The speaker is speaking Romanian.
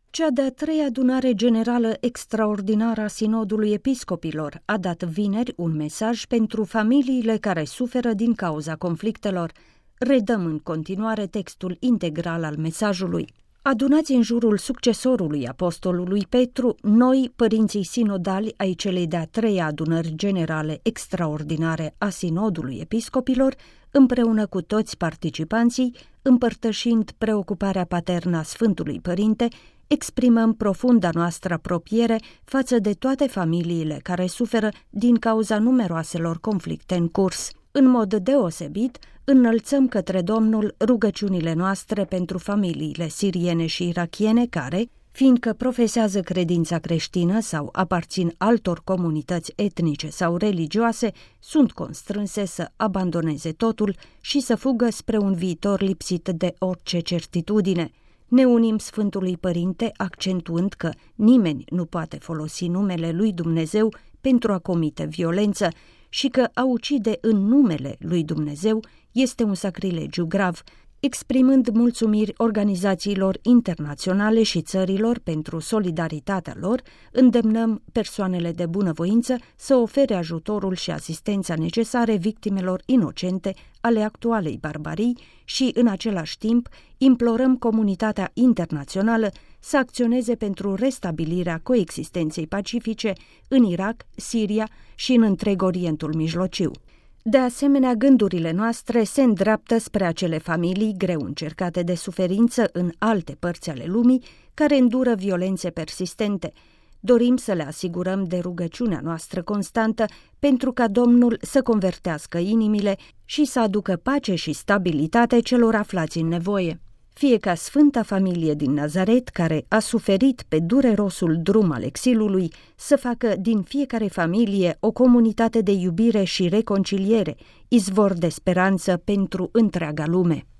Cea de-a treia adunare generală extraordinară a Sinodului Episcopilor a dat vineri un mesaj pentru familiile care suferă din cauza conflictelor. Redăm în continuare textul integral al mesajului. Adunați în jurul succesorului apostolului Petru, noi, părinții sinodali ai celei de-a treia adunări generale extraordinare a Sinodului Episcopilor, împreună cu toți participanții, împărtășind preocuparea paternă a Sfântului Părinte, exprimăm profunda noastră apropiere față de toate familiile care suferă din cauza numeroaselor conflicte în curs. În mod deosebit, înălțăm către Domnul rugăciunile noastre pentru familiile siriene și irakiene care, fiindcă profesează credința creștină sau aparțin altor comunități etnice sau religioase, sunt constrânse să abandoneze totul și să fugă spre un viitor lipsit de orice certitudine. Ne unim Sfântului Părinte, accentuând că nimeni nu poate folosi numele lui Dumnezeu pentru a comite violență și că a ucide în numele lui Dumnezeu este un sacrilegiu grav, exprimând mulțumiri organizațiilor internaționale și țărilor pentru solidaritatea lor, îndemnăm persoanele de bunăvoință să ofere ajutorul și asistența necesare victimelor inocente ale actualei barbarii și, în același timp, implorăm comunitatea internațională să acționeze pentru restabilirea coexistenței pacifice în Irak, Siria și în întreg Orientul Mijlociu. De asemenea, gândurile noastre se îndreaptă spre acele familii greu încercate de suferință în alte părți ale lumii, care îndură violențe persistente. Dorim să le asigurăm de rugăciunea noastră constantă pentru ca Domnul să convertească inimile și să aducă pace și stabilitate celor aflați în nevoie. Fie ca Sfânta Familie din Nazaret, care a suferit pe durerosul drum al exilului, să facă din fiecare familie o comunitate de iubire și reconciliere, izvor de speranță pentru întreaga lume.